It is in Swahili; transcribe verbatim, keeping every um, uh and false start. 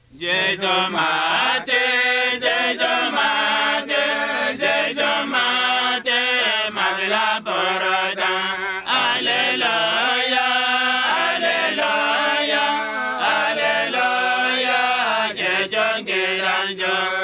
Jejo mate, jejo mate, jejo mate, magla boroda. Alleluia, alleluia, alleluia, jejo ngelanjo.